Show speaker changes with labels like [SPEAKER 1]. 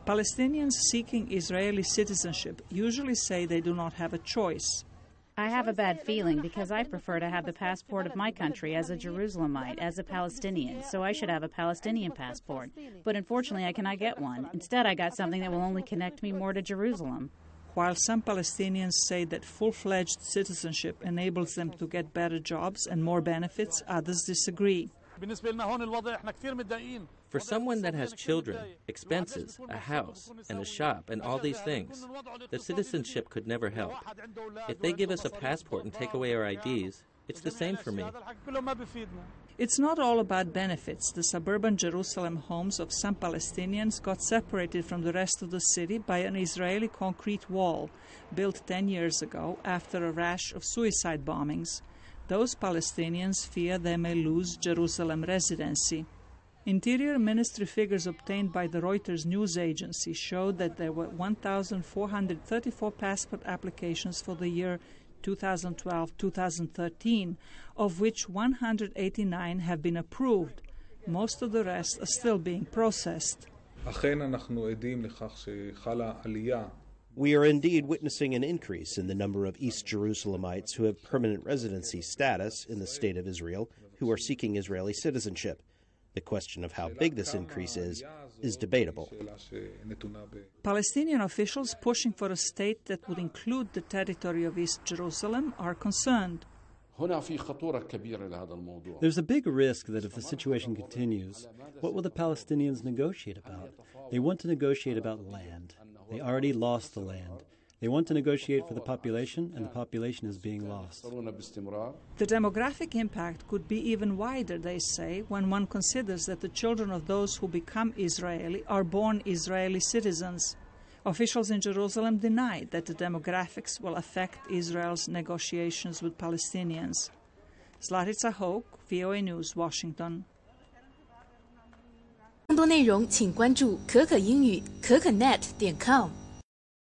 [SPEAKER 1] Palestinians seeking Israeli citizenship usually say they do not have a choice.
[SPEAKER 2] I have a bad feeling because I prefer to have the passport of my country as a Jerusalemite, as a Palestinian, so I should have a Palestinian passport. But unfortunately, I cannot get one. Instead, I got something that will only connect me more to Jerusalem.
[SPEAKER 1] While some Palestinians say that full-fledged citizenship enables them to get better jobs and more benefits, others disagree.
[SPEAKER 3] For someone that has children, expenses, a house, and a shop, and all these things, the citizenship could never help. If they give us a passport and take away our IDs, it's the same for me.
[SPEAKER 1] It's not all about benefits. The suburban Jerusalem homes of some Palestinians got separated from the rest of the city by an Israeli concrete wall built 10 years ago after a rash of suicide bombings. Those Palestinians fear they may lose Jerusalem residency. Interior Ministry figures obtained by the Reuters news agency showed that there were 1,434 passport applications for the year 2012-2013, of which 189 have been approved. Most of the rest are still being processed.
[SPEAKER 4] We are indeed witnessing an increase in the number of East Jerusalemites who have permanent residency status in the State of Israel who are seeking Israeli citizenship. The question of how big this increase is debatable.
[SPEAKER 1] Palestinian officials pushing for a state that would include the territory of East Jerusalem are concerned.
[SPEAKER 5] There's a big risk that if the situation continues, what will the Palestinians negotiate about? They want to negotiate about land. They already lost the land. They want to negotiate for the population, and the population is being lost.
[SPEAKER 1] The demographic impact could be even wider, they say, when one considers that the children of those who become Israeli are born Israeli citizens. Officials in Jerusalem denied that the demographics will affect Israel's negotiations with Palestinians. Zlatica Hoke, VOA News, Washington.
[SPEAKER 6] 更多内容请关注可可英语可可net.com。